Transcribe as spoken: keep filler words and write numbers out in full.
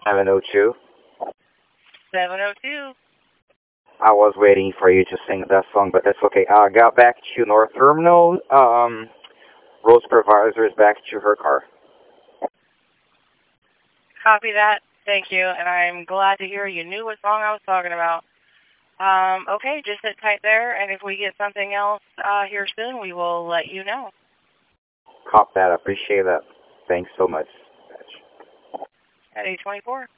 seven oh two. seven oh two. I was waiting for you to sing that song, but that's okay. I uh, got back to North Terminal. Um, road supervisor is back to her car. Copy that. Thank you. And I'm glad to hear you knew what song I was talking about. Um, okay, just sit tight there, and if we get something else uh, here soon, we will let you know. Cop that. I appreciate that. Thanks so much. At eight twenty-four.